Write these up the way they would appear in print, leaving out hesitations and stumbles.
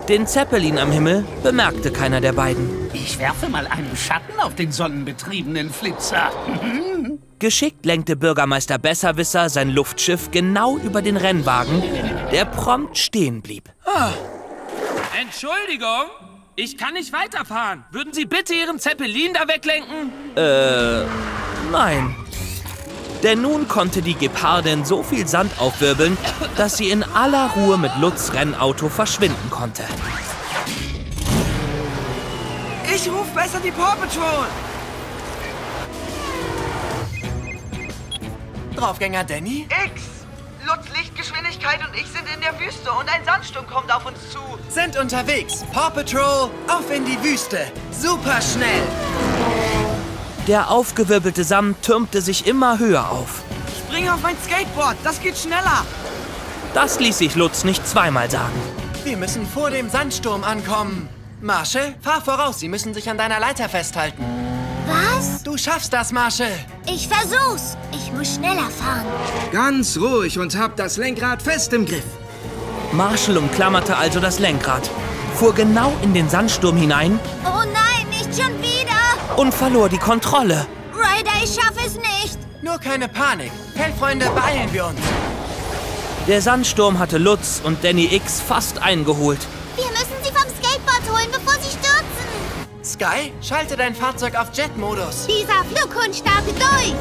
Den Zeppelin am Himmel bemerkte keiner der beiden. Ich werfe mal einen Schatten auf den sonnenbetriebenen Flitzer. Geschickt lenkte Bürgermeister Besserwisser sein Luftschiff genau über den Rennwagen, der prompt stehen blieb. Entschuldigung, ich kann nicht weiterfahren. Würden Sie bitte Ihren Zeppelin da weglenken? Nein. Denn nun konnte die Gepardin so viel Sand aufwirbeln, dass sie in aller Ruhe mit Lutz' Rennauto verschwinden konnte. Ich ruf besser die Paw Patrol. Draufgänger Danny? X! Lutz Lichtgeschwindigkeit und ich sind in der Wüste und ein Sandsturm kommt auf uns zu. Sind unterwegs. Paw Patrol, auf in die Wüste. Super schnell. Der aufgewirbelte Sand türmte sich immer höher auf. Spring auf mein Skateboard, das geht schneller. Das ließ sich Lutz nicht zweimal sagen. Wir müssen vor dem Sandsturm ankommen. Marshall, fahr voraus. Sie müssen sich an deiner Leiter festhalten. Was? Du schaffst das, Marshall. Ich versuch's. Ich muss schneller fahren. Ganz ruhig und habt das Lenkrad fest im Griff. Marshall umklammerte also das Lenkrad, fuhr genau in den Sandsturm hinein Oh nein, nicht schon wieder. und verlor die Kontrolle. Ryder, ich schaffe es nicht. Nur keine Panik. Hey, Freunde, beeilen wir uns. Der Sandsturm hatte Lutz und Danny X fast eingeholt. Wir müssen sie vom Skateboard holen, bevor sie stürzen. Sky, schalte dein Fahrzeug auf Jet-Modus. Dieser Flughund startet durch.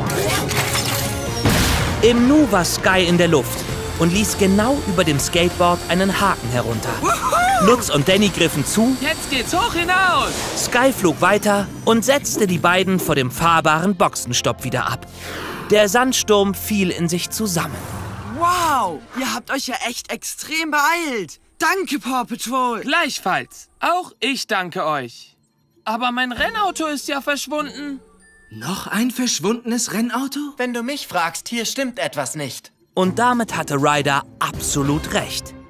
Im Nu war Sky in der Luft und ließ genau über dem Skateboard einen Haken herunter. Lutz und Danny griffen zu, Jetzt geht's hoch hinaus. Sky flog weiter und setzte die beiden vor dem fahrbaren Boxenstopp wieder ab. Der Sandsturm fiel in sich zusammen. Wow, ihr habt euch ja echt extrem beeilt. Danke, Paw Patrol. Gleichfalls. Auch ich danke euch. Aber mein Rennauto ist ja verschwunden. Noch ein verschwundenes Rennauto? Wenn du mich fragst, hier stimmt etwas nicht. Und damit hatte Ryder absolut recht.